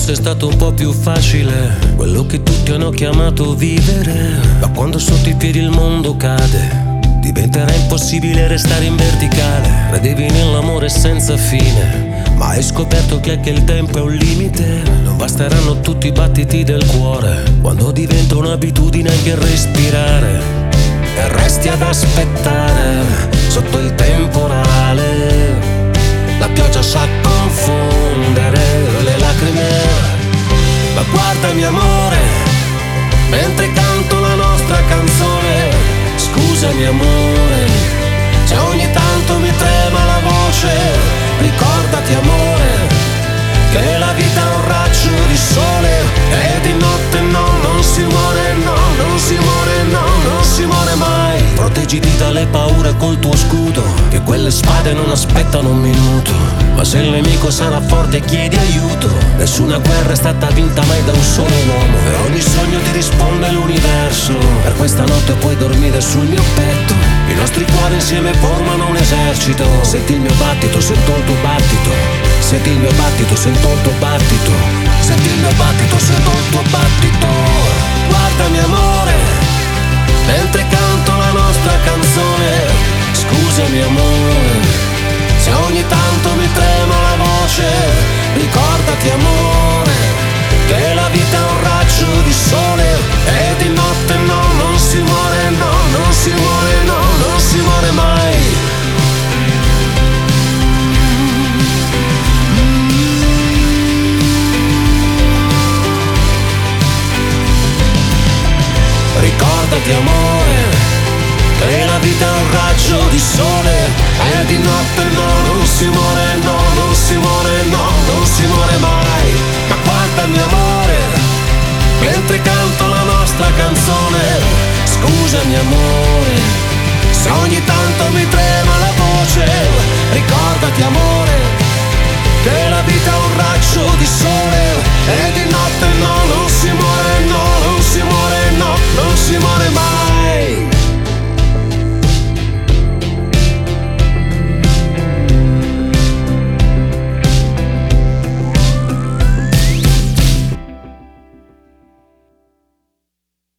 Forse è stato un po' più facile quello che tutti hanno chiamato vivere, ma quando sotto i piedi il mondo cade diventerà impossibile restare in verticale. Credevi nell'amore senza fine, ma hai scoperto che il tempo è un limite. Non basteranno tutti i battiti del cuore quando diventa un'abitudine anche respirare, e resti ad aspettare sotto il temporale. La pioggia sa confondere le lacrime, ma guardami amore, mentre canto la nostra canzone. Scusami amore, se ogni tanto mi trema la voce. Ricordati amore, che la vita è un raggio di sole, e di notte non si muore, non si muore, non si muore mai. Proteggiti dalle paure col tuo scudo, che quelle spade non aspettano un minuto. Ma se il nemico sarà forte chiedi aiuto. Nessuna guerra è stata vinta mai da un solo uomo, per ogni sogno ti risponde l'universo. Per questa notte puoi dormire sul mio petto, i nostri cuori insieme formano un esercito. Senti il mio battito, sento il tuo battito. Senti il mio battito, sento il tuo battito. Senti il mio battito, sento il tuo battito. Guardami amore, mentre canto la nostra canzone. Scusami amore, se ogni tanto mi trema la voce. Ricordati amore, che la vita è un raggio di sole, e di notte non si muore, non si muore, non si muore mai. Ricordati amore, che la vita è un raggio di sole, e di notte non si muore, non si muore, non si muore mai. Ma guardami amore, mentre canto la nostra canzone. Scusami amore, se ogni tanto mi trema la voce.